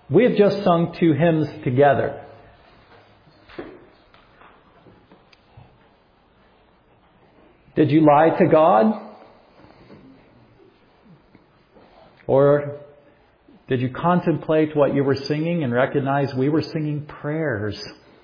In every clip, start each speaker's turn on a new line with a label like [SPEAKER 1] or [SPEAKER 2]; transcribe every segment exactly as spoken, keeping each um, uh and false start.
[SPEAKER 1] We have just sung two hymns together. Did you lie to God? Or did you contemplate what you were singing and recognize we were singing prayers?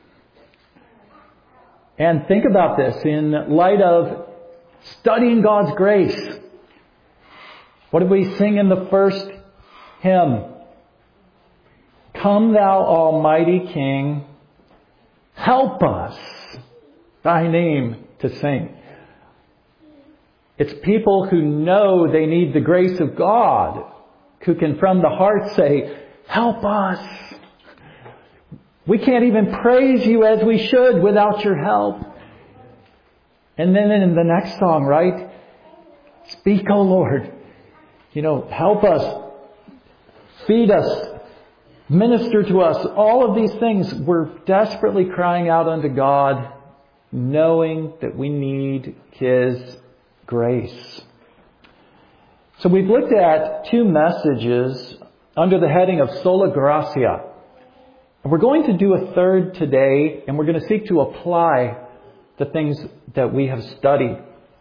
[SPEAKER 1] And think about this in light of studying God's grace. What did we sing in the first hymn? Come thou Almighty King, help us thy name to sing. It's people who know they need the grace of God who can from the heart say, help us. We can't even praise you as we should without your help. And then in the next song, right? Speak, O Lord. You know, help us. Feed us. Minister to us. All of these things, we're desperately crying out unto God, knowing that we need His grace. So we've looked at two messages under the heading of Sola Gratia. And we're going to do a third today, and we're going to seek to apply the things that we have studied.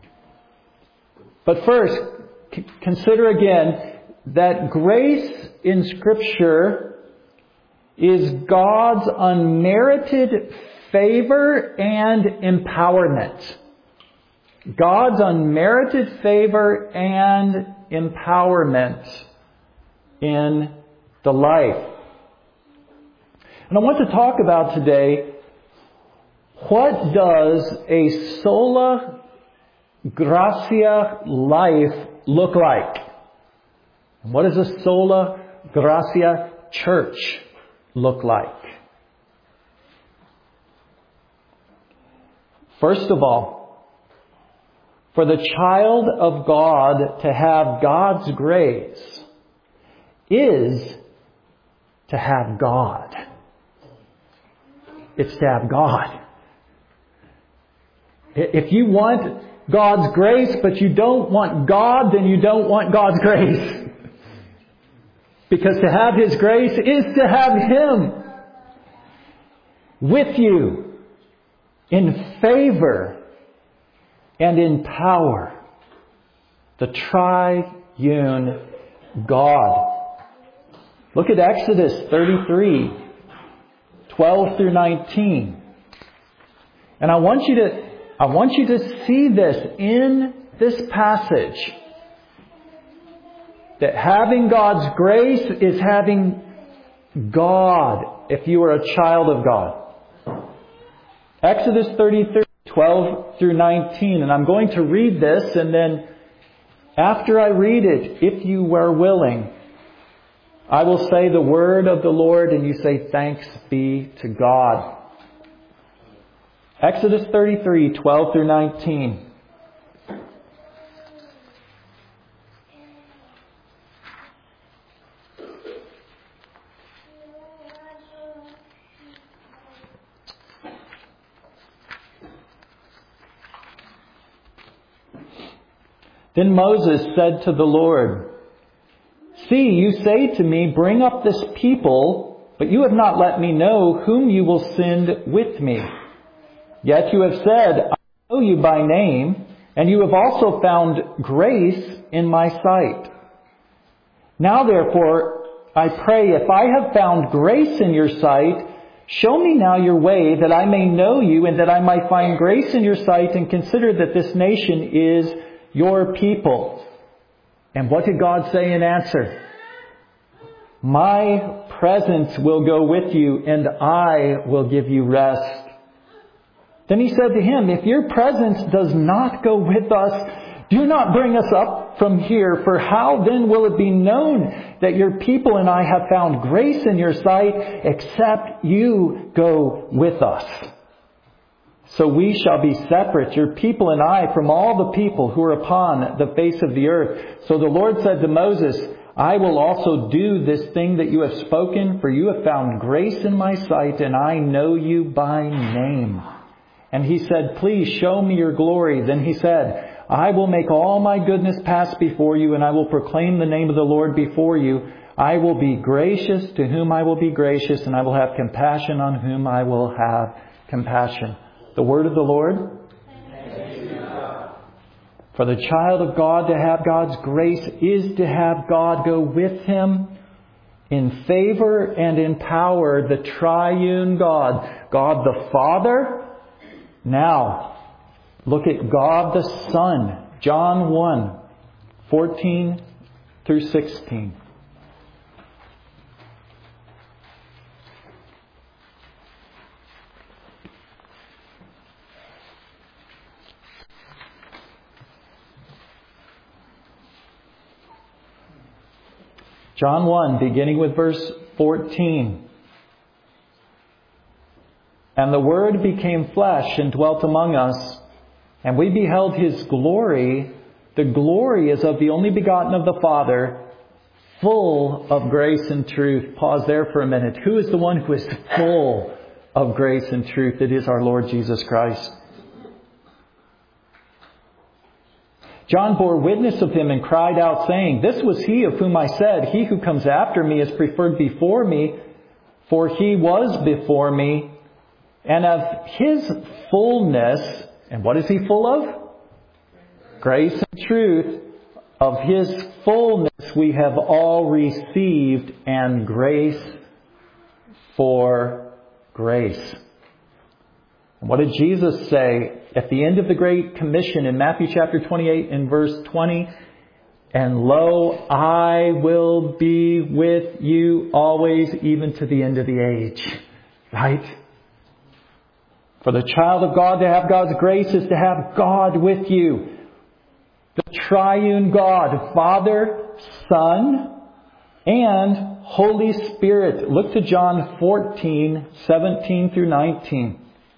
[SPEAKER 1] But first, c- consider again that grace in Scripture is God's unmerited favor and empowerment. God's unmerited favor and empowerment in the life. And I want to talk about today, what does a sola gratia life look like? What does a sola gratia church look like? First of all, for the child of God to have God's grace is to have God. It's to have God. If you want God's grace, but you don't want God, then you don't want God's grace. Because to have His grace is to have Him with you in favor and in power. The triune God. Look at Exodus thirty-three, twelve through nineteen. And I want you to, I want you to see this in this passage. That having God's grace is having God if you are a child of God. Exodus thirty-three, twelve through nineteen. And I'm going to read this, and then after I read it, if you were willing, I will say the word of the Lord and you say thanks be to God. Exodus thirty-three, twelve through nineteen. Then Moses said to the Lord, see, you say to me, bring up this people, but you have not let me know whom you will send with me. Yet you have said, I know you by name, and you have also found grace in my sight. Now therefore, I pray, if I have found grace in your sight, show me now your way, that I may know you, and that I might find grace in your sight, and consider that this nation is your people. And what did God say in answer? My presence will go with you, and I will give you rest. Then he said to him, if your presence does not go with us, do not bring us up from here, for how then will it be known that your people and I have found grace in your sight, except you go with us? So we shall be separate, your people and I, from all the people who are upon the face of the earth. So the Lord said to Moses, I will also do this thing that you have spoken, for you have found grace in my sight, and I know you by name. And he said, please show me your glory. Then he said, I will make all my goodness pass before you, and I will proclaim the name of the Lord before you. I will be gracious to whom I will be gracious, and I will have compassion on whom I will have compassion. The word of the Lord. For the child of God to have God's grace is to have God go with him in favor and in power, the triune God. God the Father. Now, look at God the Son. John one, fourteen through sixteen. John one, beginning with verse fourteen. And the Word became flesh and dwelt among us, and we beheld His glory. The glory is of the only begotten of the Father, full of grace and truth. Pause there for a minute. Who is the one who is full of grace and truth? It is our Lord Jesus Christ. John bore witness of Him and cried out, saying, This was He of whom I said, He who comes after me is preferred before me, for He was before me. And of His fullness, and what is He full of? Grace and truth. Of His fullness we have all received, and grace for grace. And what did Jesus say at the end of the Great Commission in Matthew chapter twenty-eight and verse twenty? And lo, I will be with you always, even to the end of the age. Right? For the child of God to have God's grace is to have God with you. The triune God, Father, Son, and Holy Spirit. Look to John fourteen, seventeen through nineteen.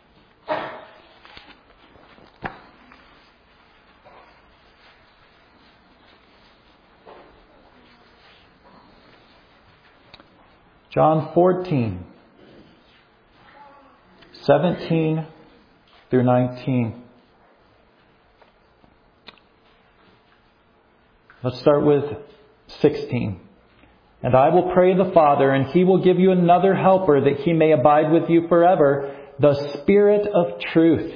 [SPEAKER 1] John fourteen, seventeen through nineteen. Let's start with sixteen. And I will pray the Father, and He will give you another helper, that He may abide with you forever, the Spirit of truth.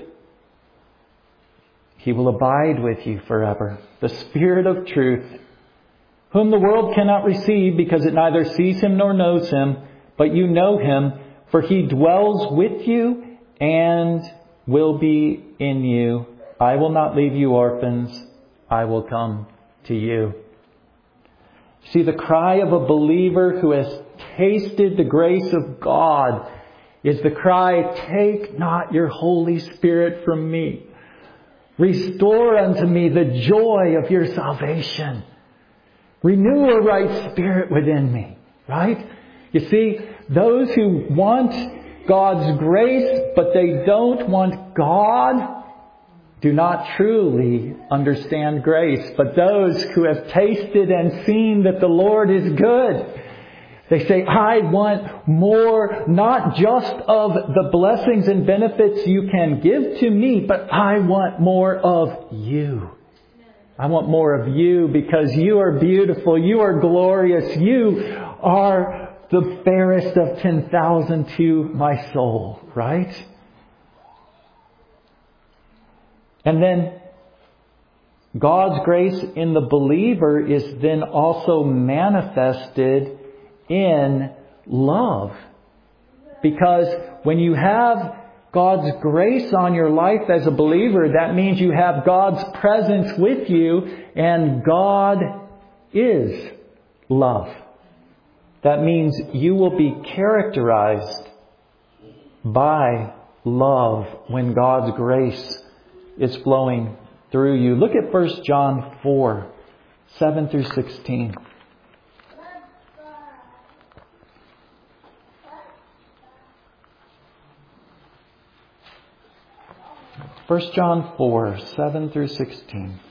[SPEAKER 1] He will abide with you forever, the Spirit of truth, whom the world cannot receive, because it neither sees Him nor knows Him, but you know Him, for He dwells with you and will be in you. I will not leave you orphans. I will come to you. See, the cry of a believer who has tasted the grace of God is the cry, Take not your Holy Spirit from me. Restore unto me the joy of your salvation. Renew a right spirit within me. Right? You see, those who want God's grace, but they don't want God, do not truly understand grace. But those who have tasted and seen that the Lord is good, they say, I want more, not just of the blessings and benefits you can give to me, but I want more of you. I want more of you, because you are beautiful. You are glorious. You are the fairest of ten thousand to my soul. Right? And then God's grace in the believer is then also manifested in love. Because when you have God's grace on your life as a believer, that means you have God's presence with you, and God is love. That means you will be characterized by love when God's grace is flowing through you. Look at First John four, seven through sixteen. First John four, seven through sixteen.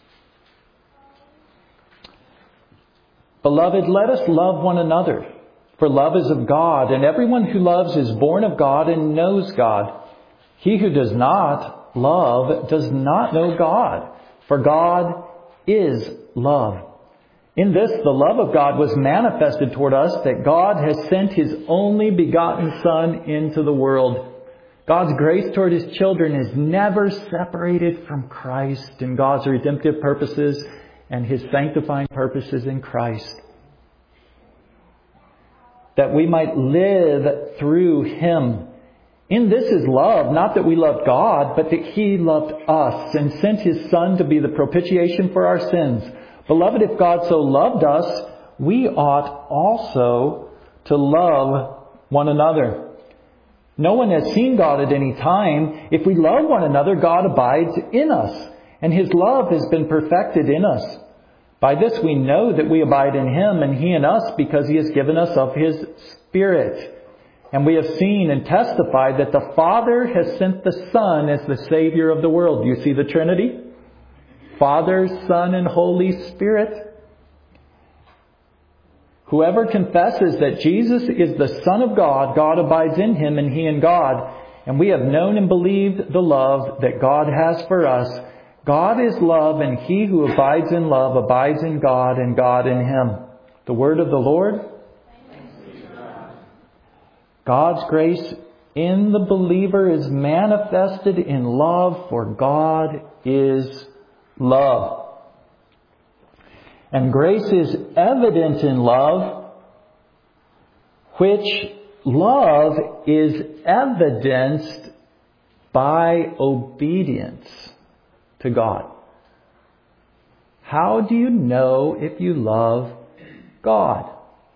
[SPEAKER 1] Beloved, let us love one another, For love is of God, and everyone who loves is born of God and knows God. He who does not love does not know God, for God is love. In this, the love of God was manifested toward us, that God has sent His only begotten Son into the world. God's grace toward His children is never separated from Christ and God's redemptive purposes and His sanctifying purposes in Christ. That we might live through Him. In this is love, not that we loved God, but that He loved us and sent His Son to be the propitiation for our sins. Beloved, if God so loved us, we ought also to love one another. No one has seen God at any time. If we love one another, God abides in us, and His love has been perfected in us. By this we know that we abide in Him and He in us, because He has given us of His Spirit. And we have seen and testified that the Father has sent the Son as the Savior of the world. Do you see the Trinity? Father, Son, and Holy Spirit. Whoever confesses that Jesus is the Son of God, God abides in Him and He in God. And we have known and believed the love that God has for us. God is love, and he who abides in love abides in God and God in him. The word of the Lord. God's grace in the believer is manifested in love, for God is love. And grace is evident in love, which love is evidenced by obedience to God. How do you know if you love God?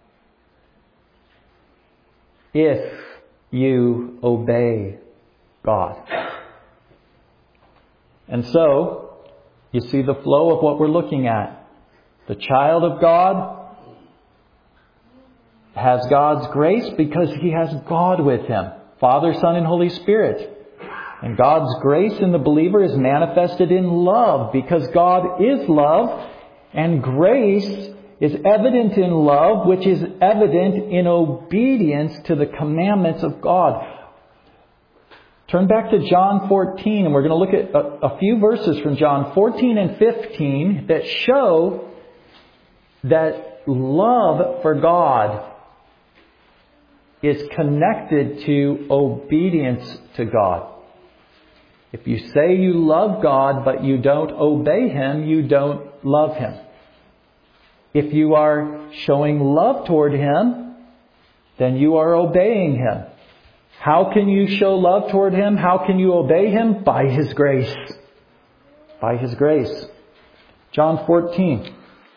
[SPEAKER 1] If you obey God. And so, you see the flow of what we're looking at. The child of God has God's grace because he has God with him. Father, Son, and Holy Spirit. And God's grace in the believer is manifested in love because God is love, and grace is evident in love, which is evident in obedience to the commandments of God. Turn back to John fourteen, and we're going to look at a, a few verses from John fourteen and fifteen that show that love for God is connected to obedience to God. If you say you love God, but you don't obey Him, you don't love Him. If you are showing love toward Him, then you are obeying Him. How can you show love toward Him? How can you obey Him? By His grace. By His grace. John fourteen.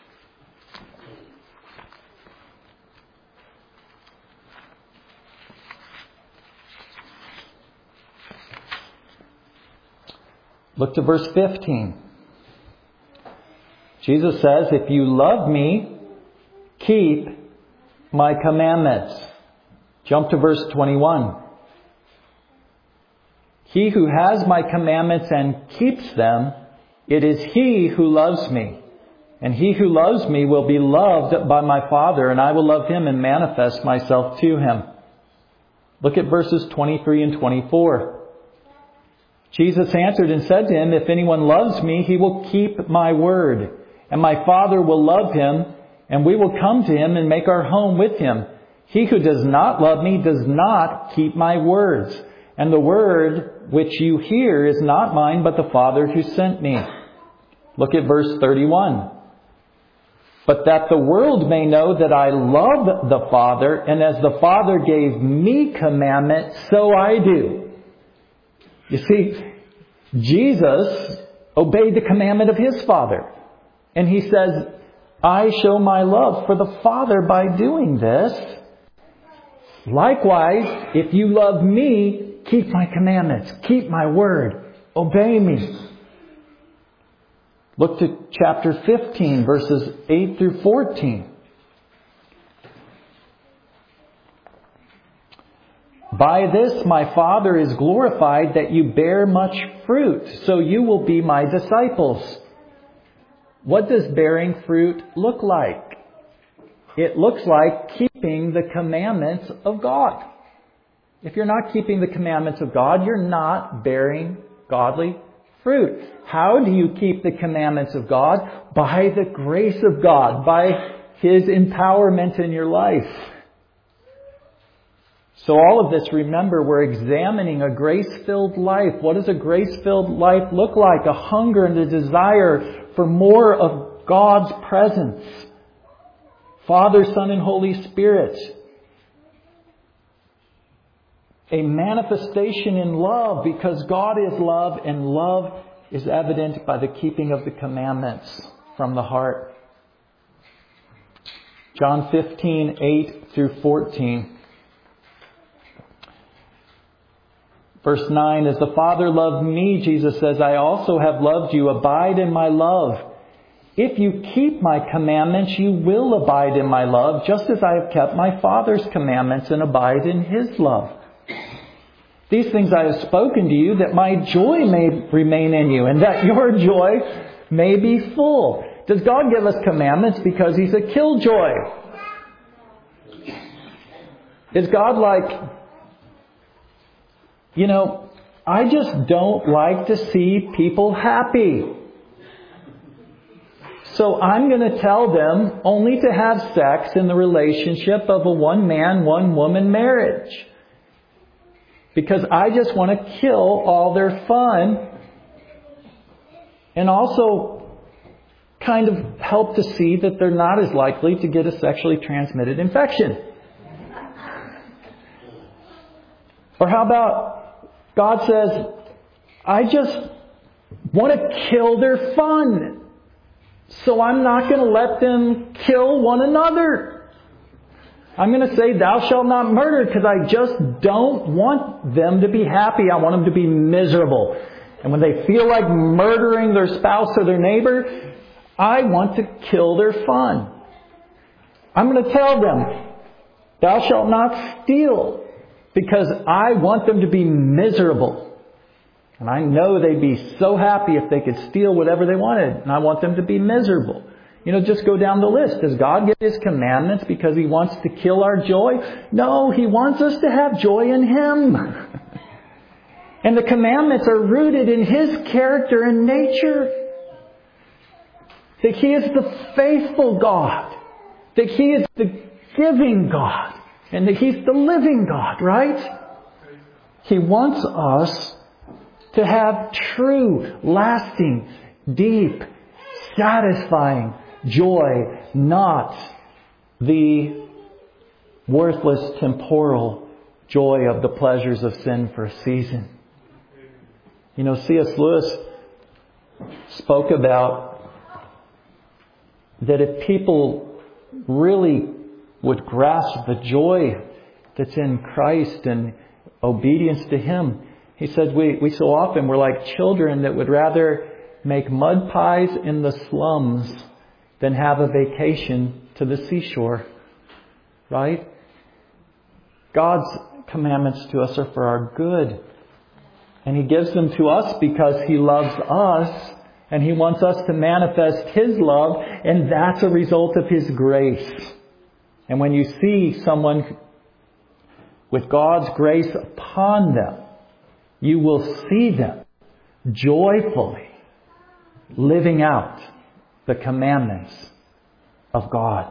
[SPEAKER 1] Look to verse fifteen. Jesus says, if you love me, keep my commandments. Jump to verse twenty-one. He who has my commandments and keeps them, it is he who loves me. And he who loves me will be loved by my Father, and I will love him and manifest myself to him. Look at verses twenty-three and twenty-four. Jesus answered and said to him, if anyone loves me, he will keep my word. And my Father will love him, and we will come to him and make our home with him. He who does not love me does not keep my words. And the word which you hear is not mine, but the Father who sent me. Look at verse thirty-one. But that the world may know that I love the Father, and as the Father gave me commandment, so I do. You see, Jesus obeyed the commandment of His Father. And He says, I show my love for the Father by doing this. Likewise, if you love me, keep my commandments, keep my word, obey me. Look to chapter fifteen, verses eight through fourteen. By this my Father is glorified, that you bear much fruit, so you will be my disciples. What does bearing fruit look like? It looks like keeping keeping the commandments of God. If you're not keeping the commandments of God, you're not bearing godly fruit. How do you keep the commandments of God? By the grace of God, by His empowerment in your life. So all of this, remember, we're examining a grace-filled life. What does a grace-filled life look like? A hunger and a desire for more of God's presence. Father, Son, and Holy Spirit. A manifestation in love, because God is love, and love is evident by the keeping of the commandments from the heart. John fifteen, eight through fourteen. Verse nine, as the Father loved me, Jesus says, I also have loved you. Abide in my love. If you keep my commandments, you will abide in my love, just as I have kept my Father's commandments and abide in His love. These things I have spoken to you, that my joy may remain in you, and that your joy may be full. Does God give us commandments because He's a killjoy? Is God like, you know, I just don't like to see people happy, so I'm going to tell them only to have sex in the relationship of a one man, one woman marriage. Because I just want to kill all their fun. And also kind of help to see that they're not as likely to get a sexually transmitted infection. Or how about God says, I just want to kill their fun. So I'm not going to let them kill one another. I'm going to say, thou shalt not murder, because I just don't want them to be happy. I want them to be miserable. And when they feel like murdering their spouse or their neighbor, I want to kill their fun. I'm going to tell them, thou shalt not steal, because I want them to be miserable. And I know they'd be so happy if they could steal whatever they wanted. And I want them to be miserable. You know, just go down the list. Does God give His commandments because He wants to kill our joy? No, He wants us to have joy in Him. And the commandments are rooted in His character and nature. That He is the faithful God. That He is the giving God. And that He's the living God, right? He wants us to have true, lasting, deep, satisfying joy, not the worthless, temporal joy of the pleasures of sin for a season. You know, C S Lewis spoke about that if people really would grasp the joy that's in Christ and obedience to Him, he says we, we so often we're like children that would rather make mud pies in the slums than have a vacation to the seashore. Right? God's commandments to us are for our good. And He gives them to us because He loves us. And He wants us to manifest His love. And that's a result of His grace. And when you see someone with God's grace upon them, you will see them joyfully living out the commandments of God.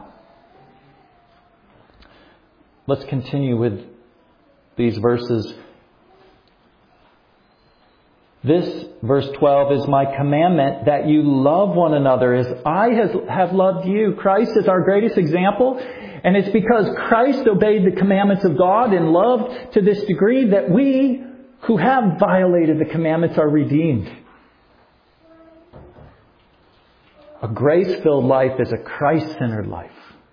[SPEAKER 1] Let's continue with these verses. This, verse twelve, is my commandment that you love one another as I have loved you. Christ is our greatest example. And it's because Christ obeyed the commandments of God and loved to this degree that we who have violated the commandments are redeemed. A grace-filled life is a Christ-centered life.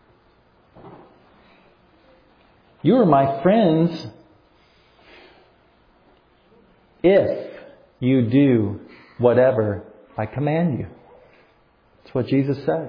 [SPEAKER 1] You are my friends if you do whatever I command you. That's what Jesus says.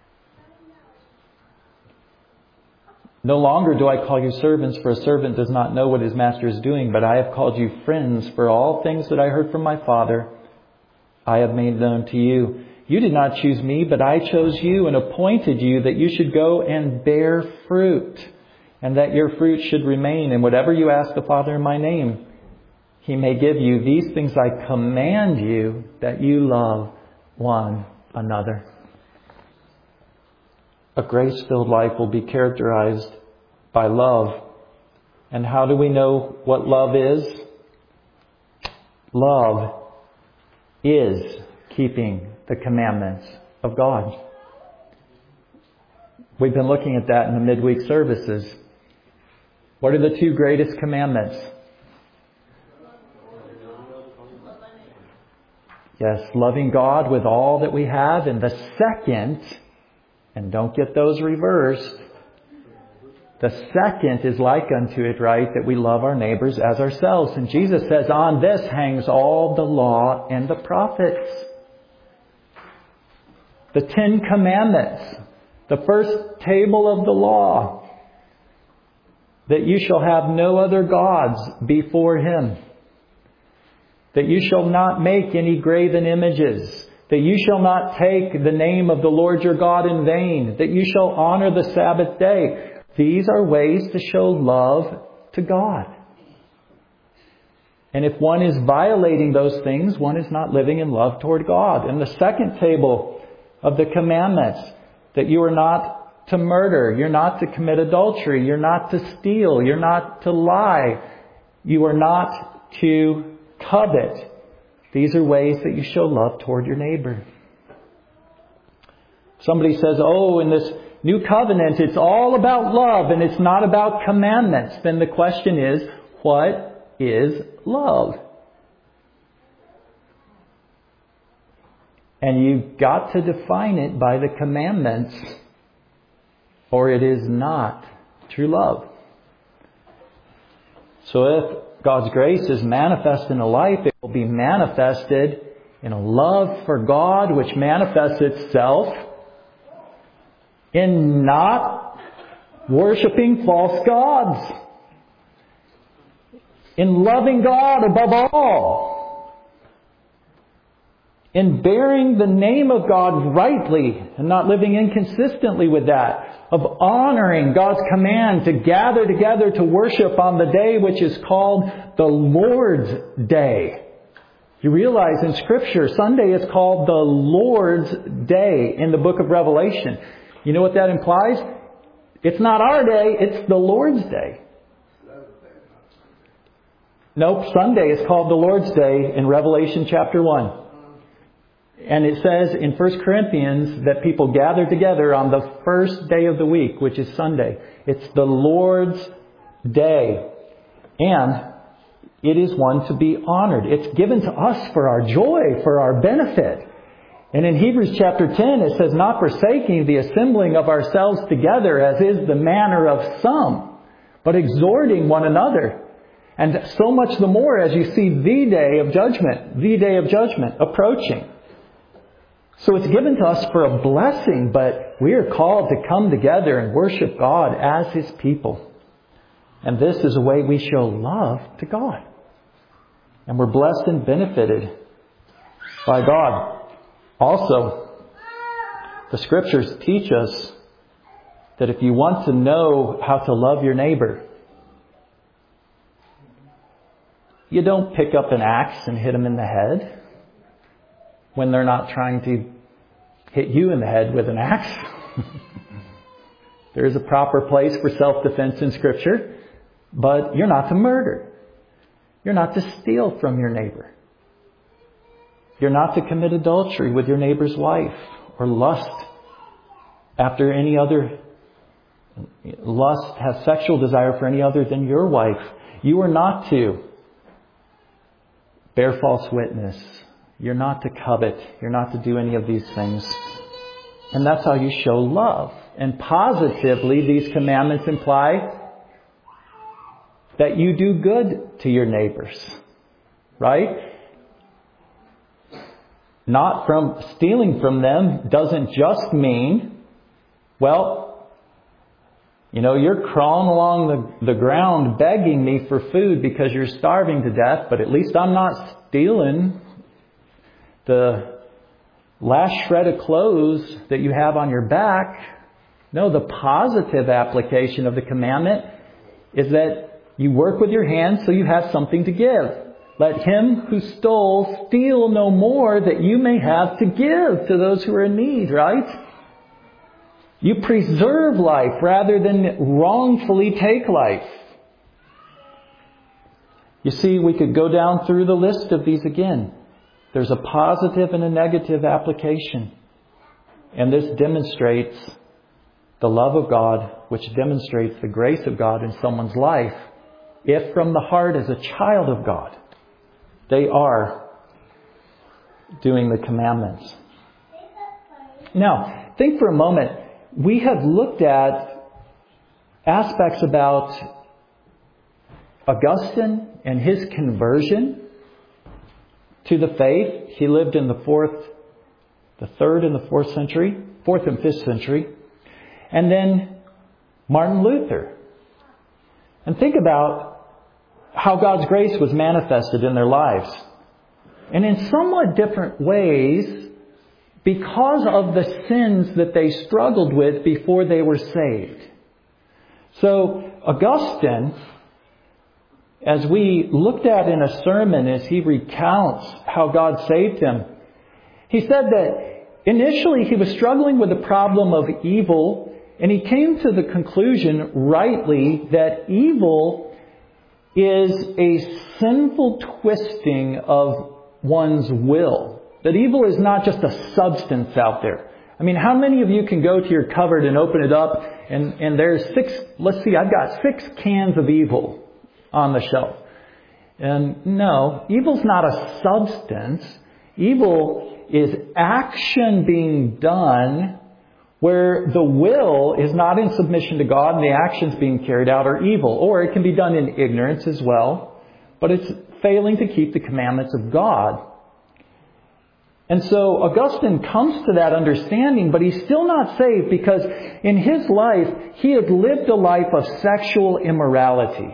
[SPEAKER 1] No longer do I call you servants, for a servant does not know what his master is doing, but I have called you friends, for all things that I heard from my Father I have made known to you. You did not choose me, but I chose you and appointed you that you should go and bear fruit. and that your fruit should remain. And whatever you ask the Father in my name, He may give you. These things I command you, that you love one another. A grace-filled life will be characterized by love. And how do we know what love is? Love is keeping the commandments of God. We've been looking at that in the midweek services. What are the two greatest commandments? Yes, loving God with all that we have. And the second, and don't get those reversed, the second is like unto it, right, that we love our neighbors as ourselves. And Jesus says, on this hangs all the law and the prophets. The Ten Commandments, the first table of the law, that you shall have no other gods before Him, that you shall not make any graven images, that you shall not take the name of the Lord your God in vain, that you shall honor the Sabbath day. These are ways to show love to God. And if one is violating those things, one is not living in love toward God. And the second table of the commandments, that you are not to murder, you're not to commit adultery, you're not to steal, you're not to lie, you are not to covet. These are ways that you show love toward your neighbor. Somebody says, oh, in this new covenant, it's all about love and it's not about commandments. Then the question is, what is love? And you've got to define it by the commandments, or it is not true love. So if God's grace is manifest in a life, it will be manifested in a love for God, which manifests itself in not worshiping false gods, in loving God above all, in bearing the name of God rightly and not living inconsistently with that, of honoring God's command to gather together to worship on the day which is called the Lord's Day. You realize in Scripture, Sunday is called the Lord's Day in the book of Revelation. You know what that implies? It's not our day, it's the Lord's Day. Nope, Sunday is called the Lord's Day in Revelation chapter one. And it says in First Corinthians that people gather together on the first day of the week, which is Sunday. It's the Lord's Day. And it is one to be honored. It's given to us for our joy, for our benefit. And in Hebrews chapter ten, it says, not forsaking the assembling of ourselves together, as is the manner of some, but exhorting one another. And so much the more as you see the day of judgment, the day of judgment approaching. So it's given to us for a blessing, but we are called to come together and worship God as His people. And this is a way we show love to God. And we're blessed and benefited by God. Also, the Scriptures teach us that if you want to know how to love your neighbor, you don't pick up an axe and hit them in the head when they're not trying to hit you in the head with an axe. There is a proper place for self-defense in Scripture, but you're not to murder. You're not to steal from your neighbor. You're not to commit adultery with your neighbor's wife or lust after any other, lust, have sexual desire for any other than your wife. You are not to bear false witness. You're not to covet. You're not to do any of these things. And that's how you show love. And positively, these commandments imply that you do good to your neighbors. Right? Not from stealing from them doesn't just mean, well, you know, you're crawling along the, the ground begging me for food because you're starving to death, but at least I'm not stealing the last shred of clothes that you have on your back. No, the positive application of the commandment is that you work with your hands so you have something to give. Let him who stole steal no more, that you may have to give to those who are in need, right? You preserve life rather than wrongfully take life. You see, we could go down through the list of these again. There's a positive and a negative application. And this demonstrates the love of God, which demonstrates the grace of God in someone's life, if from the heart as a child of God, they are doing the commandments. Now, think for a moment. We have looked at aspects about Augustine and his conversion to the faith. He lived in the fourth, the third and the fourth century, fourth and fifth century. And then Martin Luther. And think about how God's grace was manifested in their lives. And in somewhat different ways, because of the sins that they struggled with before they were saved. So Augustine, as we looked at in a sermon as he recounts how God saved him, he said that initially he was struggling with the problem of evil, and he came to the conclusion rightly that evil is a sinful twisting of one's will. That evil is not just a substance out there. I mean, how many of you can go to your cupboard and open it up and, and there's six, let's see, I've got six cans of evil on the shelf. And no, evil's not a substance. Evil is action being done where the will is not in submission to God and the actions being carried out are evil. Or it can be done in ignorance as well. But it's failing to keep the commandments of God. And so Augustine comes to that understanding, but he's still not saved because in his life, he had lived a life of sexual immorality.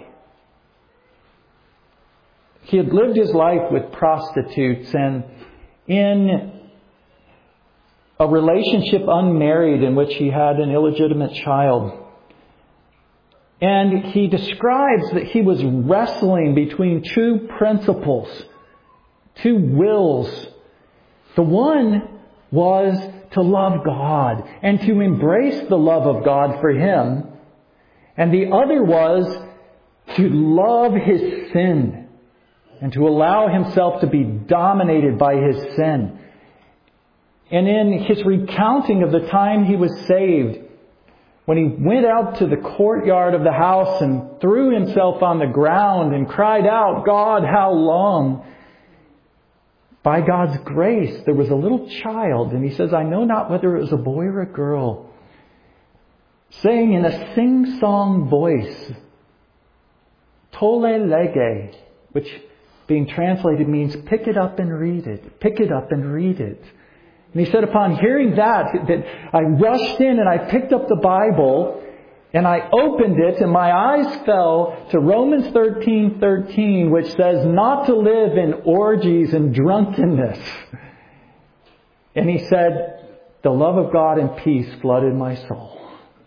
[SPEAKER 1] He had lived his life with prostitutes and in a relationship unmarried in which he had an illegitimate child. And he describes that he was wrestling between two principles, two wills. The one was to love God and to embrace the love of God for him. And the other was to love his sin and to allow himself to be dominated by his sin. And in his recounting of the time he was saved, when he went out to the courtyard of the house and threw himself on the ground and cried out, "God, how long?" By God's grace, there was a little child, and he says, I know not whether it was a boy or a girl, saying in a sing-song voice, Tole lege, which being translated means pick it up and read it. Pick it up and read it. And he said, upon hearing that, that I rushed in and I picked up the Bible and I opened it and my eyes fell to Romans thirteen thirteen, which says not to live in orgies and drunkenness. And he said, the love of God and peace flooded my soul.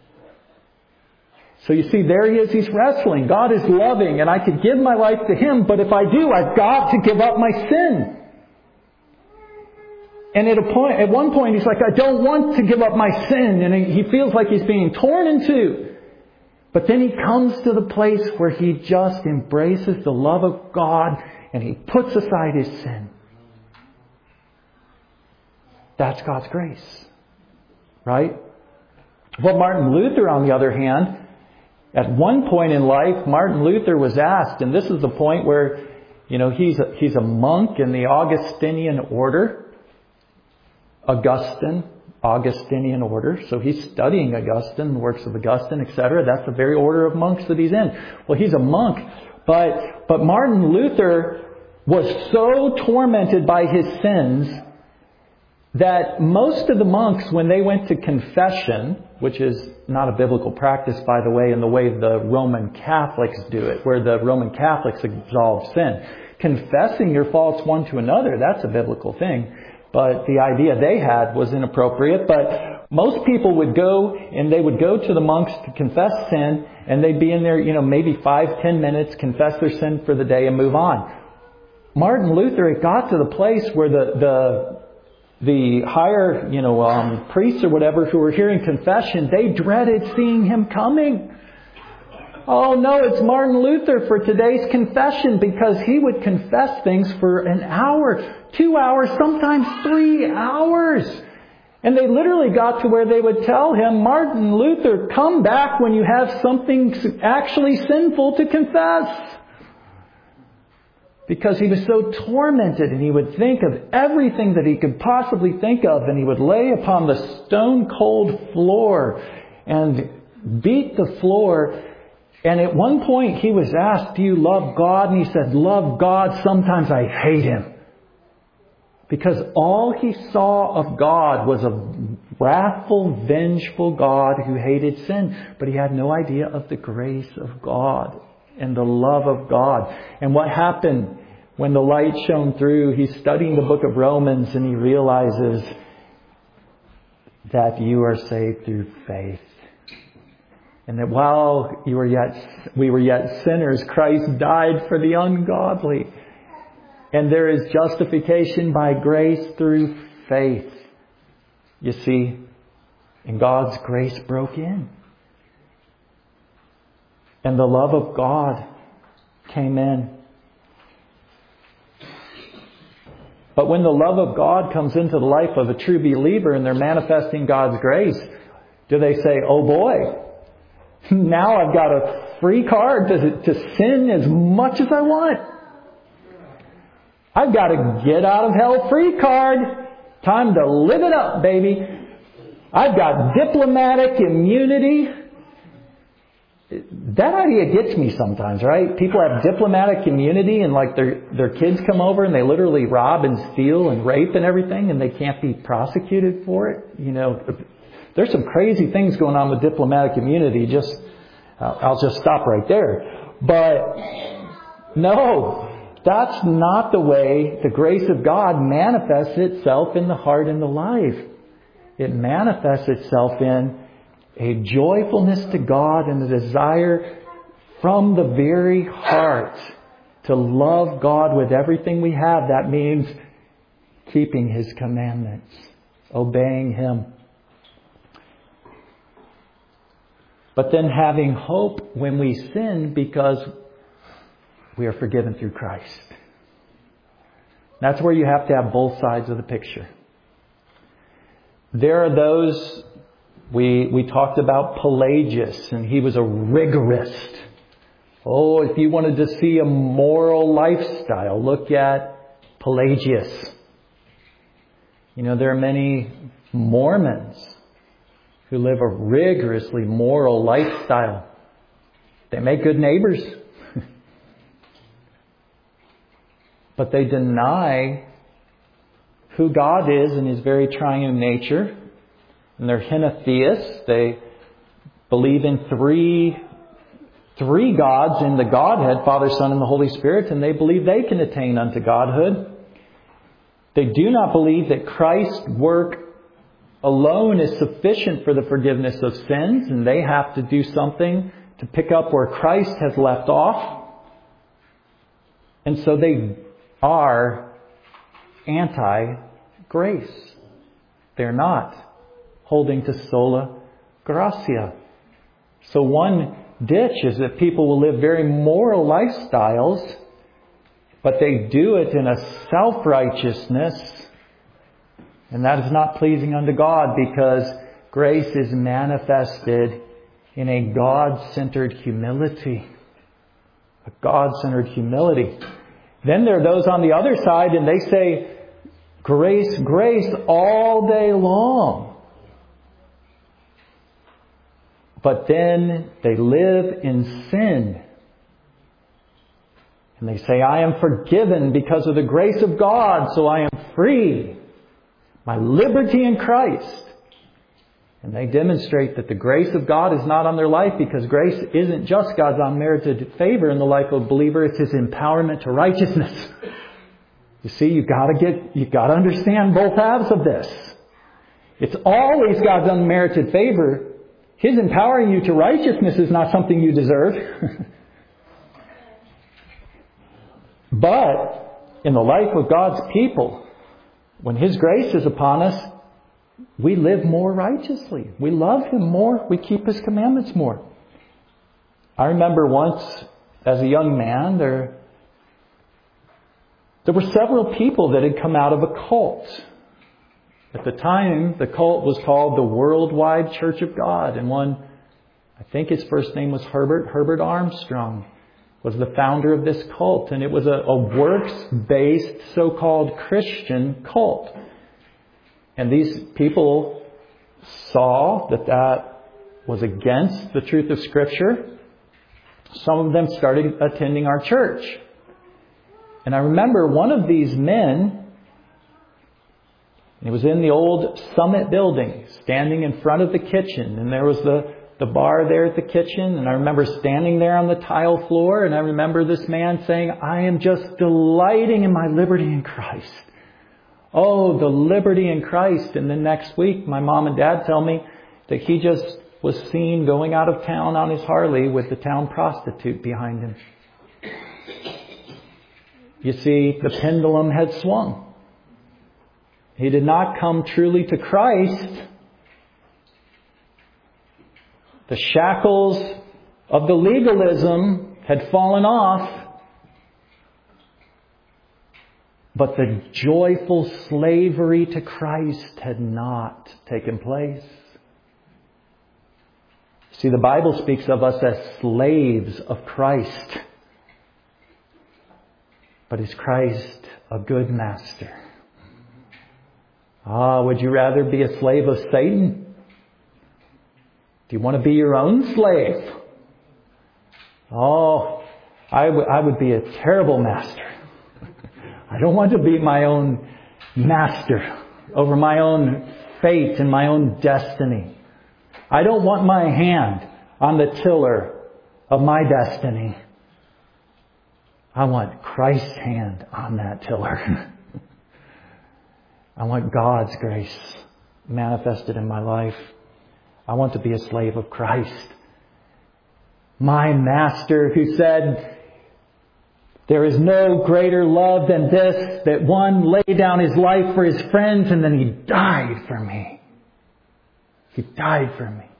[SPEAKER 1] So you see, there he is, he's wrestling. God is loving and I could give my life to him, but if I do, I've got to give up my sin. And at a point, at one point, he's like, I don't want to give up my sin. And he feels like he's being torn in two. But then he comes to the place where he just embraces the love of God and he puts aside his sin. That's God's grace. Right? Well, Martin Luther, on the other hand, at one point in life, Martin Luther was asked, and this is the point where, you know, he's a, he's a monk in the Augustinian order. Augustine, Augustinian order. So he's studying Augustine, the works of Augustine, et cetera. That's the very order of monks that he's in. Well, he's a monk. But, but Martin Luther was so tormented by his sins that most of the monks, when they went to confession, which is not a biblical practice, by the way, in the way the Roman Catholics do it, where the Roman Catholics absolve sin. Confessing your faults one to another, that's a biblical thing. But the idea they had was inappropriate. But Most people would go and they would go to the monks to confess sin, and they'd be in there, you know, maybe five, ten minutes, confess their sin for the day and move on. Martin Luther, it got to the place where the the the higher, you know, um, priests or whatever who were hearing confession, they dreaded seeing him coming. Oh no, it's Martin Luther for today's confession, because he would confess things for an hour, two hours, sometimes three hours. And they literally got to where they would tell him, Martin Luther, come back when you have something actually sinful to confess. Because he was so tormented, and he would think of everything that he could possibly think of, and he would lay upon the stone cold floor and beat the floor. And at one point he was asked, do you love God? And he said, love God. Sometimes I hate Him. Because all he saw of God was a wrathful, vengeful God who hated sin. But he had no idea of the grace of God and the love of God. And what happened when the light shone through? He's studying the book of Romans, and he realizes that you are saved through faith. And that while you were yet, we were yet sinners, Christ died for the ungodly. And there is justification by grace through faith. You see, and God's grace broke in. And the love of God came in. But when the love of God comes into the life of a true believer and they're manifesting God's grace, do they say, oh boy, now I've got a free card to, to sin as much as I want. I've got a get out of hell free card. Time to live it up, baby. I've got diplomatic immunity. That idea gets me sometimes, right? People have diplomatic immunity, and like their their kids come over and they literally rob and steal and rape and everything, and they can't be prosecuted for it. You know, there's some crazy things going on with diplomatic immunity. Just uh, I'll just stop right there. But no, that's not the way the grace of God manifests itself in the heart and the life. It manifests itself in a joyfulness to God and a desire from the very heart to love God with everything we have. That means keeping His commandments, obeying Him. But then having hope when we sin because we are forgiven through Christ. That's where you have to have both sides of the picture. There are those, we we talked about Pelagius, and he was a rigorist. Oh, if you wanted to see a moral lifestyle, look at Pelagius. You know, there are many Mormons who live a rigorously moral lifestyle. They make good neighbors. But they deny who God is in His very triune nature. And they're henotheists. They believe in three, three gods in the Godhead, Father, Son, and the Holy Spirit. And they believe they can attain unto Godhood. They do not believe that Christ's work alone is sufficient for the forgiveness of sins. And they have to do something to pick up where Christ has left off. And so they are anti-grace. They're not holding to sola gratia. So one ditch is that people will live very moral lifestyles, but they do it in a self-righteousness, and that is not pleasing unto God, because grace is manifested in a God-centered humility. A God-centered humility. Then there are those on the other side, and they say, grace, grace all day long. But then they live in sin. And they say, I am forgiven because of the grace of God, so I am free. My liberty in Christ. And they demonstrate that the grace of God is not on their life, because grace isn't just God's unmerited favor in the life of a believer, it's His empowerment to righteousness. You see, you've got to get, you've got to understand both halves of this. It's always God's unmerited favor. His empowering you to righteousness is not something you deserve. But in the life of God's people, when His grace is upon us, we live more righteously. We love Him more. We keep His commandments more. I remember once, as a young man, there, there were several people that had come out of a cult. At the time, the cult was called the Worldwide Church of God. And one, I think his first name was Herbert, Herbert Armstrong, was the founder of this cult. And it was a, a works-based, so-called Christian cult. And these people saw that that was against the truth of Scripture. Some of them started attending our church. And I remember one of these men, it was in the old Summit building, standing in front of the kitchen. And there was the, the bar there at the kitchen. And I remember standing there on the tile floor. And I remember this man saying, I am just delighting in my liberty in Christ. Oh, the liberty in Christ. And then next week, my mom and dad tell me that he just was seen going out of town on his Harley with the town prostitute behind him. You see, the pendulum had swung. He did not come truly to Christ. The shackles of the legalism had fallen off. But the joyful slavery to Christ had not taken place. See, the Bible speaks of us as slaves of Christ. But is Christ a good master? Ah, would you rather be a slave of Satan? Do you want to be your own slave? Oh, I, w- I would be a terrible master. I don't want to be my own master over my own fate and my own destiny. I don't want my hand on the tiller of my destiny. I want Christ's hand on that tiller. I want God's grace manifested in my life. I want to be a slave of Christ. My Master who said, there is no greater love than this, that one laid down his life for his friends and then He died for me. He died for me.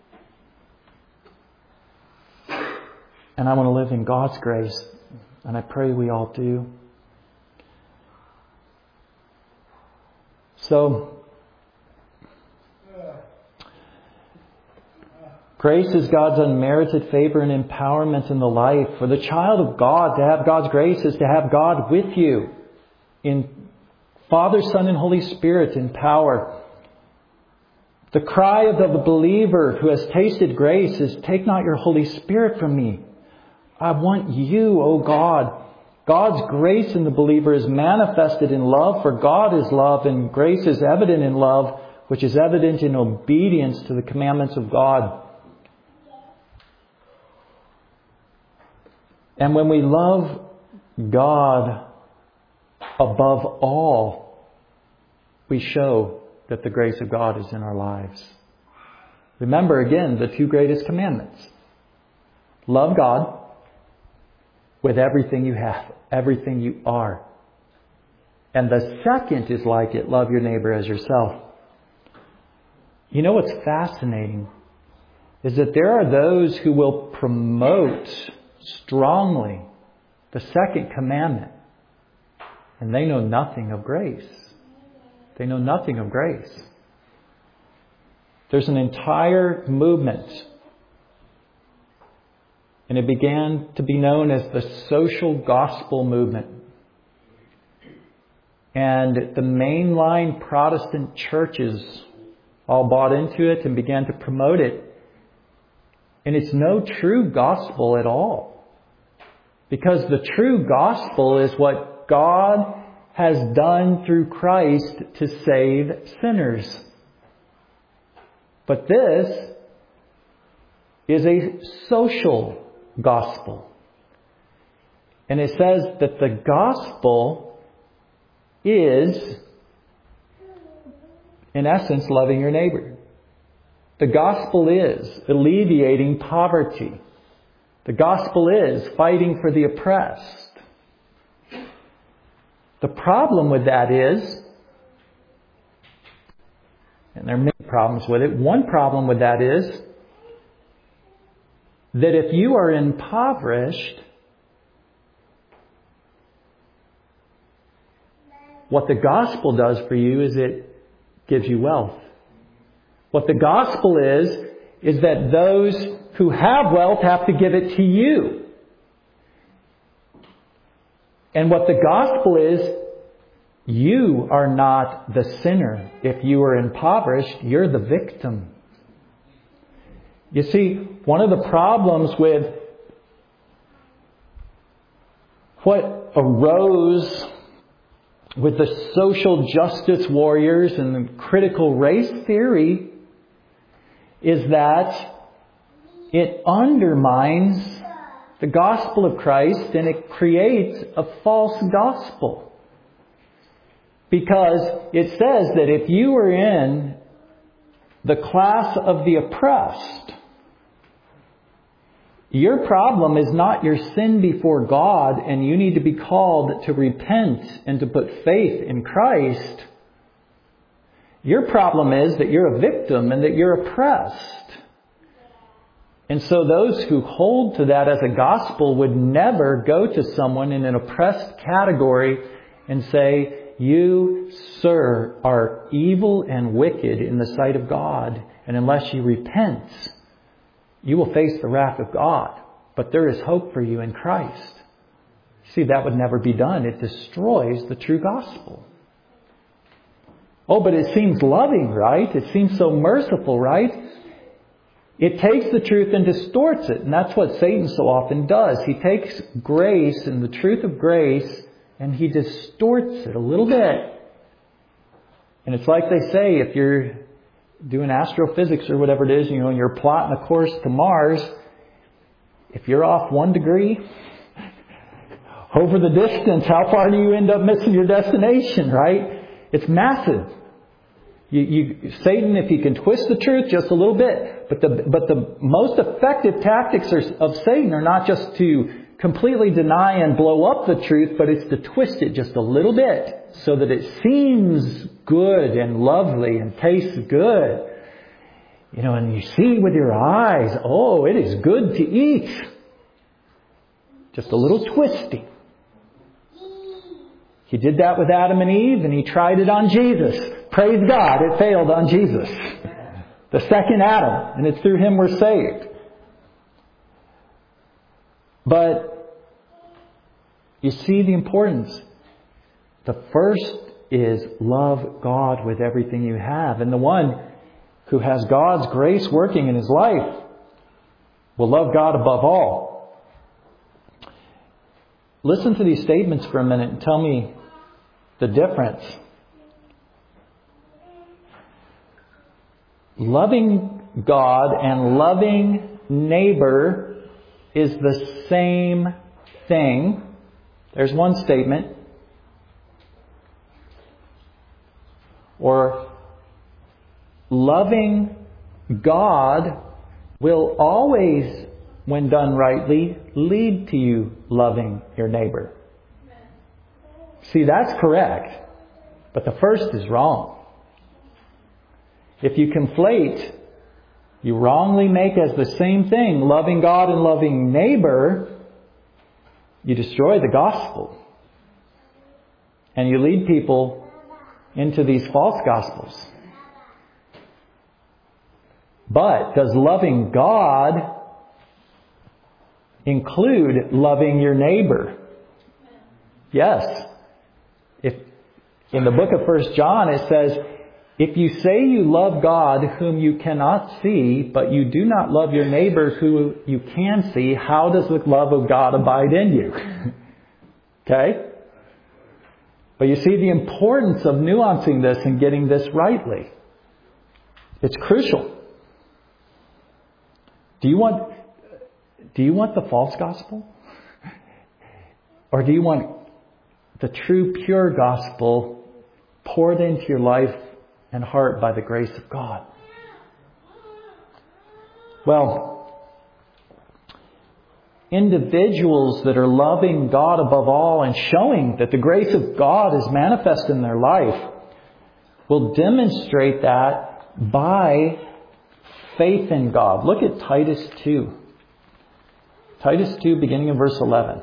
[SPEAKER 1] And I want to live in God's grace. And I pray we all do. So, grace is God's unmerited favor and empowerment in the life. For the child of God, to have God's grace is to have God with you in Father, Son, and Holy Spirit in power. The cry of the believer who has tasted grace is, take not your Holy Spirit from me. I want you, O God. God's grace in the believer is manifested in love, for God is love, and grace is evident in love, which is evident in obedience to the commandments of God. And when we love God above all, we show that the grace of God is in our lives. Remember again the two greatest commandments. Love God with everything you have, everything you are. And the second is like it, love your neighbor as yourself. You know what's fascinating is that there are those who will promote strongly the second commandment, and they know nothing of grace. They know nothing of grace. There's an entire movement, and it began to be known as the social gospel movement. And the mainline Protestant churches all bought into it and began to promote it. And it's no true gospel at all. Because the true gospel is what God has done through Christ to save sinners. But this is a social gospel. And it says that the gospel is in essence, loving your neighbor. The gospel is alleviating poverty. The gospel is fighting for the oppressed. The problem with that is, and there are many problems with it, one problem with that is that if you are impoverished, what the gospel does for you is it gives you wealth. What the gospel is, is that those who have wealth have to give it to you. And what the gospel is, you are not the sinner. If you are impoverished, you're the victim. You see, one of the problems with what arose with the social justice warriors and the critical race theory is that it undermines the gospel of Christ and it creates a false gospel. Because it says that if you are in the class of the oppressed, your problem is not your sin before God and you need to be called to repent and to put faith in Christ. Your problem is that you're a victim and that you're oppressed. And so those who hold to that as a gospel would never go to someone in an oppressed category and say, "You, sir, are evil and wicked in the sight of God, and unless you repent, you will face the wrath of God. But there is hope for you in Christ." See, that would never be done. It destroys the true gospel. Oh, but it seems loving, right? It seems so merciful, right? It takes the truth and distorts it. And that's what Satan so often does. He takes grace and the truth of grace and he distorts it a little bit. And it's like they say, if you're doing astrophysics or whatever it is, you know, and you're plotting a course to Mars, if you're off one degree over the distance, how far do you end up missing your destination, right? It's massive. You, you, Satan, if he can twist the truth just a little bit, but the but the most effective tactics are, of Satan are not just to completely deny and blow up the truth, but it's to twist it just a little bit so that it seems good and lovely and tastes good. You know, and you see with your eyes, oh, it is good to eat. Just a little twisting. He did that with Adam and Eve, and he tried it on Jesus. Praise God, it failed on Jesus. The second Adam, and it's through him we're saved. But you see the importance. The first is love God with everything you have. And the one who has God's grace working in his life will love God above all. Listen to these statements for a minute and tell me the difference. Loving God and loving neighbor is the same thing. There's one statement. Or loving God will always, when done rightly, lead to you loving your neighbor. See, that's correct. But the first is wrong. If you conflate, you wrongly make as the same thing, loving God and loving neighbor, you destroy the gospel. And you lead people into these false gospels. But does loving God include loving your neighbor? Yes. If in the book of First John it says, if you say you love God whom you cannot see, but you do not love your neighbor who you can see, how does the love of God abide in you? Okay? But you see the importance of nuancing this and getting this rightly. It's crucial. Do you want, do you want the false gospel? Or do you want the true, pure gospel poured into your life and heart by the grace of God. Well, individuals that are loving God above all and showing that the grace of God is manifest in their life will demonstrate that by faith in God. Look at Titus two. Titus two, beginning in verse eleven.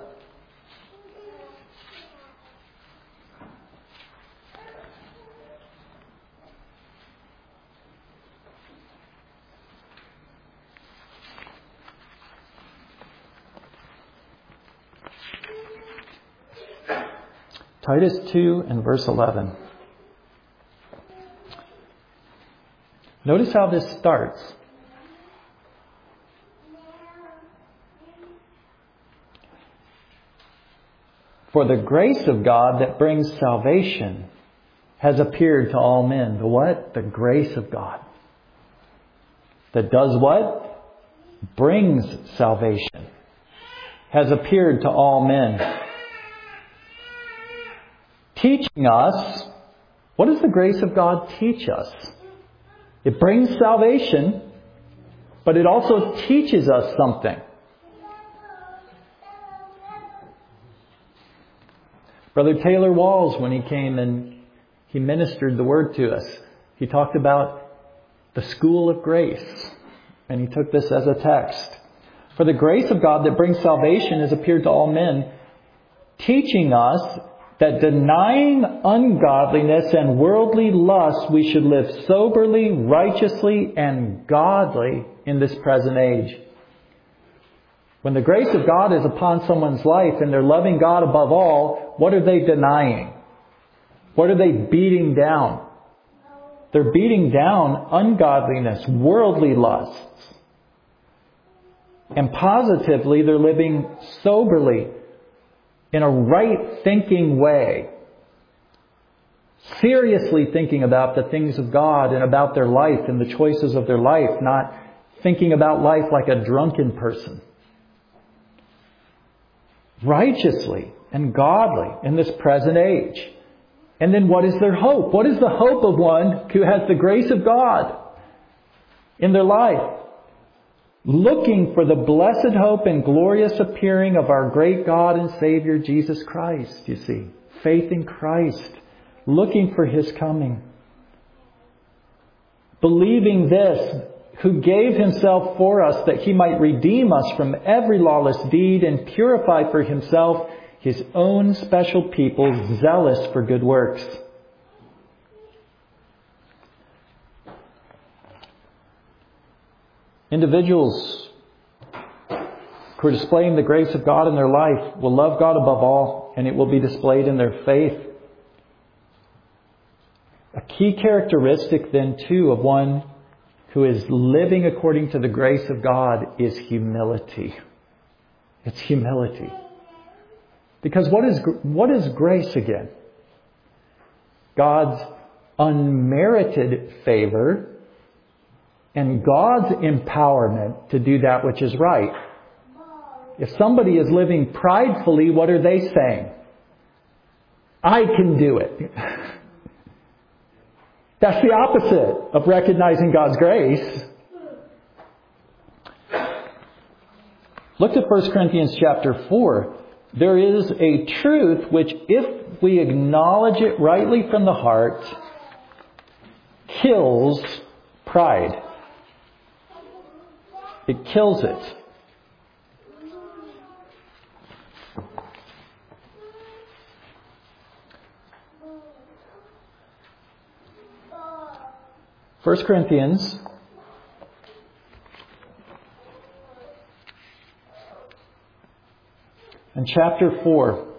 [SPEAKER 1] Titus two and verse eleven. Notice how this starts. For the grace of God that brings salvation has appeared to all men. The what? The grace of God. That does what? Brings salvation. Has appeared to all men. Teaching us, what does the grace of God teach us? It brings salvation, but it also teaches us something. Brother Taylor Walls, when he came and he ministered the word to us, he talked about the school of grace. And he took this as a text. For the grace of God that brings salvation has appeared to all men, teaching us that denying ungodliness and worldly lust, we should live soberly, righteously, and godly in this present age. When the grace of God is upon someone's life and they're loving God above all, what are they denying? What are they beating down? They're beating down ungodliness, worldly lusts. And positively, they're living soberly, in a right thinking way. Seriously thinking about the things of God and about their life and the choices of their life, not thinking about life like a drunken person. Righteously and godly in this present age. And then what is their hope? What is the hope of one who has the grace of God in their life? Looking for the blessed hope and glorious appearing of our great God and Savior Jesus Christ, you see. Faith in Christ. Looking for His coming. Believing this, who gave Himself for us that He might redeem us from every lawless deed and purify for Himself His own special people, zealous for good works. Individuals who are displaying the grace of God in their life will love God above all, and it will be displayed in their faith. A key characteristic then too of one who is living according to the grace of God is humility. It's humility. Because what is what is grace again? God's unmerited favor and God's empowerment to do that which is right. If somebody is living pridefully, what are they saying? I can do it. That's the opposite of recognizing God's grace. Look at First Corinthians chapter four. There is a truth which, if we acknowledge it rightly from the heart, kills pride. It kills it. First Corinthians and chapter four.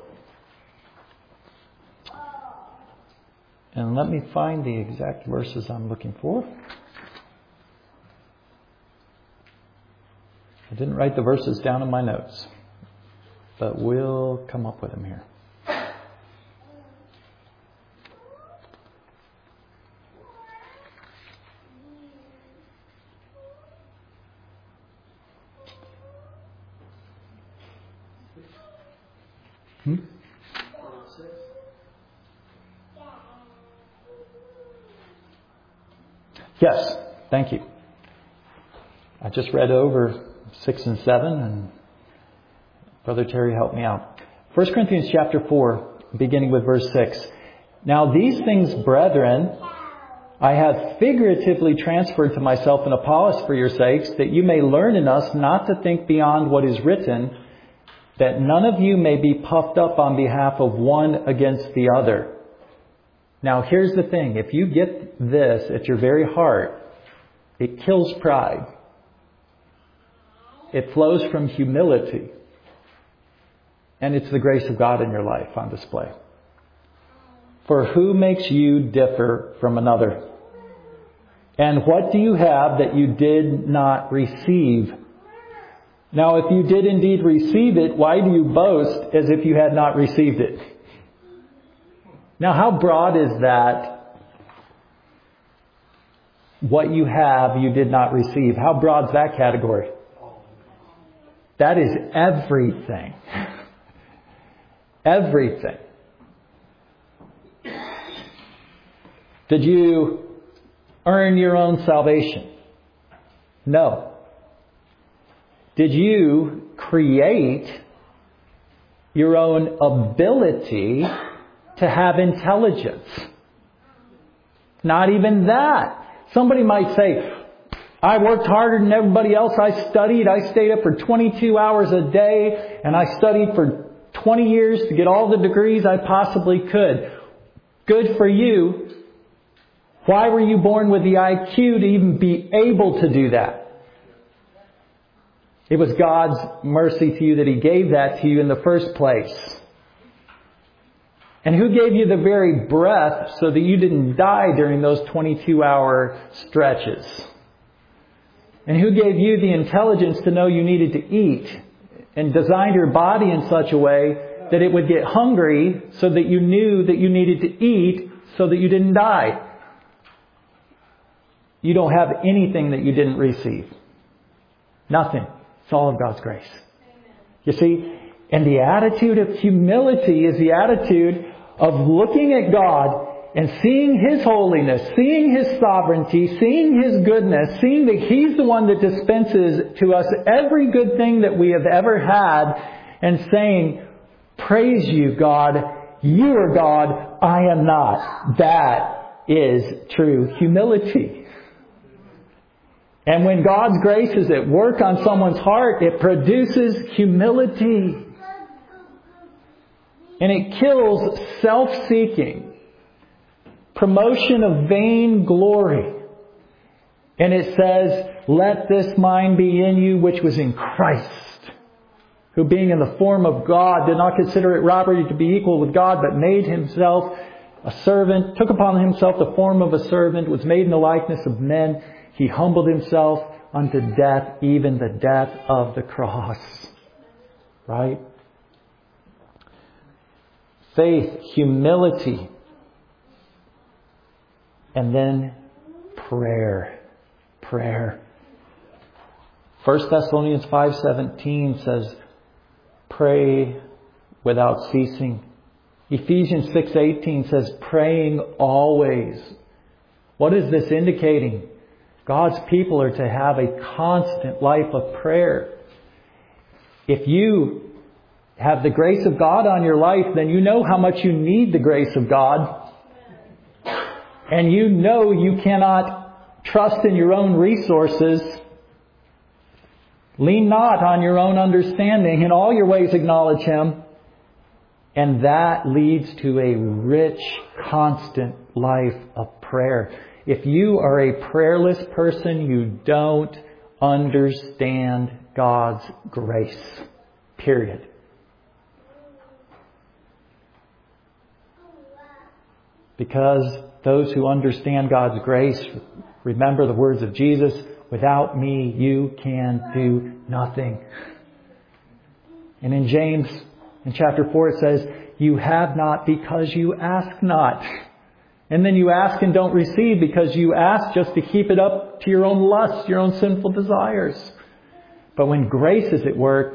[SPEAKER 1] And let me find the exact verses I'm looking for. I didn't write the verses down in my notes, but we'll come up with them here. Hmm? Yes, thank you. I just read over six and seven, and Brother Terry helped me out. First Corinthians chapter four, beginning with verse six. Now these things, brethren, I have figuratively transferred to myself and Apollos for your sakes, that you may learn in us not to think beyond what is written, that none of you may be puffed up on behalf of one against the other. Now here's the thing. If you get this at your very heart, it kills pride. It flows from humility. And it's the grace of God in your life on display. For who makes you differ from another? And what do you have that you did not receive? Now, if you did indeed receive it, why do you boast as if you had not received it? Now, how broad is that? What you have, you did not receive. How broad is that category? That is everything. Everything. Did you earn your own salvation? No. Did you create your own ability to have intelligence? Not even that. Somebody might say, I worked harder than everybody else. I studied. I stayed up for twenty-two hours a day, and I studied for twenty years to get all the degrees I possibly could. Good for you. Why were you born with the I Q to even be able to do that? It was God's mercy to you that He gave that to you in the first place. And who gave you the very breath so that you didn't die during those twenty-two hour stretches? And who gave you the intelligence to know you needed to eat and designed your body in such a way that it would get hungry so that you knew that you needed to eat so that you didn't die? You don't have anything that you didn't receive. Nothing. It's all of God's grace. You see, and the attitude of humility is the attitude of looking at God and seeing His holiness, seeing His sovereignty, seeing His goodness, seeing that He's the one that dispenses to us every good thing that we have ever had, and saying, praise you, God. You are God. I am not. That is true humility. And when God's grace is at work on someone's heart, it produces humility. And it kills self-seeking, promotion of vain glory. And it says, let this mind be in you which was in Christ, who being in the form of God did not consider it robbery to be equal with God, but made Himself a servant, took upon Himself the form of a servant, was made in the likeness of men. He humbled Himself unto death, even the death of the cross. Right? Faith, humility, and then prayer. Prayer. First Thessalonians five seventeen says, pray without ceasing. Ephesians six eighteen says, praying always. What is this indicating? God's people are to have a constant life of prayer. If you have the grace of God on your life, then you know how much you need the grace of God. And you know you cannot trust in your own resources. Lean not on your own understanding. In all your ways acknowledge Him. And that leads to a rich, constant life of prayer. If you are a prayerless person, you don't understand God's grace. Period. Because those who understand God's grace remember the words of Jesus, without me you can do nothing. And in James, in chapter four, it says, you have not because you ask not. And then you ask and don't receive because you ask just to keep it up to your own lusts, your own sinful desires. But when grace is at work,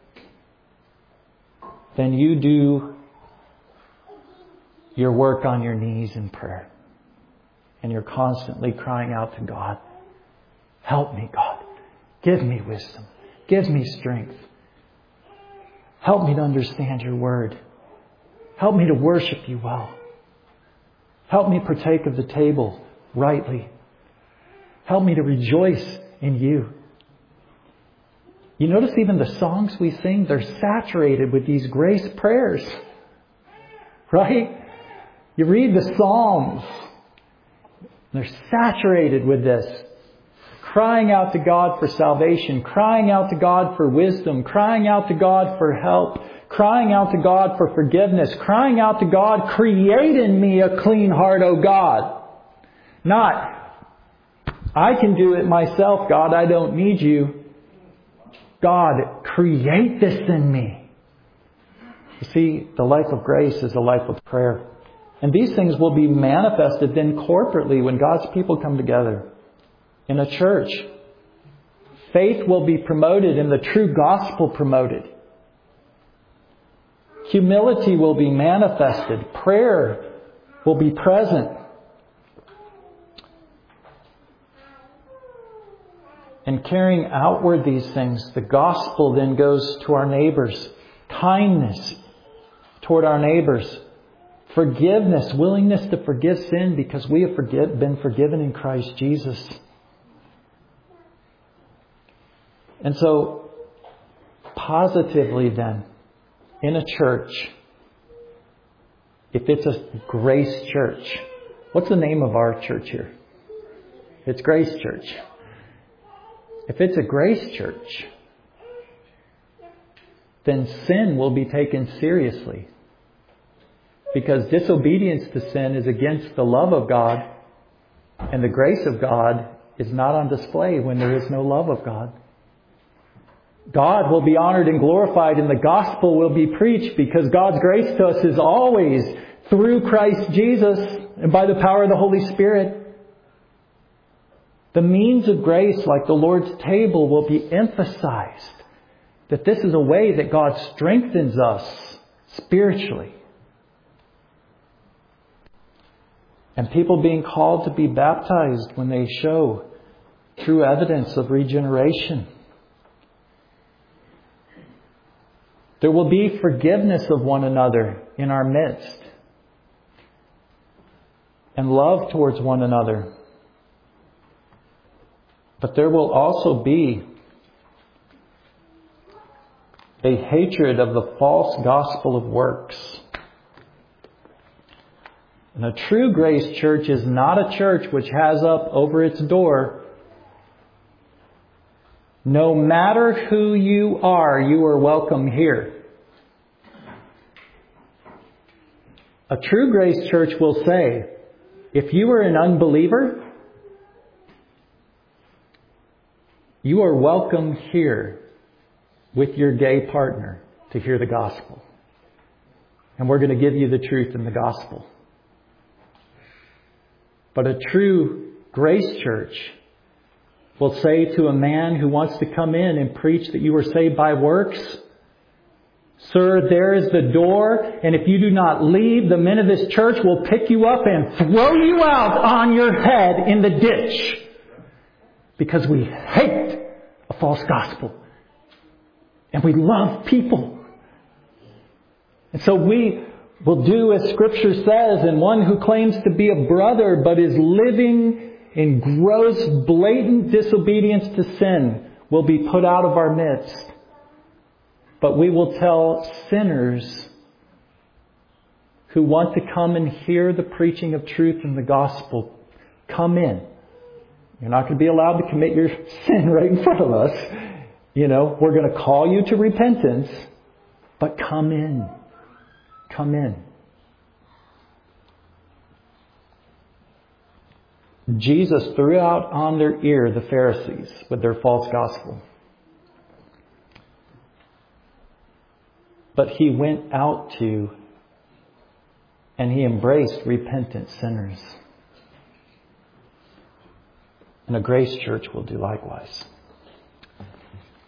[SPEAKER 1] then you do your work on your knees in prayer. And you're constantly crying out to God, help me, God. Give me wisdom. Give me strength. Help me to understand your word. Help me to worship you well. Help me partake of the table rightly. Help me to rejoice in you. You notice even the songs we sing, they're saturated with these grace prayers. Right? You read the Psalms, they're saturated with this. Crying out to God for salvation, crying out to God for wisdom, crying out to God for help, crying out to God for forgiveness, crying out to God, create in me a clean heart, O God. Not, I can do it myself, God, I don't need you. God, create this in me. You see, the life of grace is a life of prayer. And these things will be manifested then corporately when God's people come together in a church. Faith will be promoted and the true gospel promoted. Humility will be manifested. Prayer will be present. And carrying outward these things, the gospel then goes to our neighbors. Kindness toward our neighbors. Forgiveness, willingness to forgive sin because we have forgive, been forgiven in Christ Jesus. And so, positively then, in a church, if it's a Grace Church, what's the name of our church here? It's Grace Church. If it's a Grace Church, then sin will be taken seriously. Because disobedience to sin is against the love of God, and the grace of God is not on display when there is no love of God. God will be honored and glorified, and the gospel will be preached because God's grace to us is always through Christ Jesus and by the power of the Holy Spirit. The means of grace, like the Lord's table, will be emphasized. That this is a way that God strengthens us spiritually. And people being called to be baptized when they show true evidence of regeneration. There will be forgiveness of one another in our midst. And love towards one another. But there will also be a hatred of the false gospel of works. And a true grace church is not a church which has up over its door, no matter who you are, you are welcome here. A true grace church will say, if you are an unbeliever, you are welcome here with your gay partner to hear the gospel. And we're going to give you the truth in the gospel. But a true grace church will say to a man who wants to come in and preach that you are saved by works, sir, there is the door, and if you do not leave, the men of this church will pick you up and throw you out on your head in the ditch. Because we hate a false gospel. And we love people. And so we will do as Scripture says, and one who claims to be a brother but is living in gross, blatant disobedience to sin will be put out of our midst. But we will tell sinners who want to come and hear the preaching of truth in the gospel, come in. You're not going to be allowed to commit your sin right in front of us. You know, we're going to call you to repentance, but come in. Come in. Jesus threw out on their ear the Pharisees with their false gospel. But He went out to and He embraced repentant sinners. And a grace church will do likewise.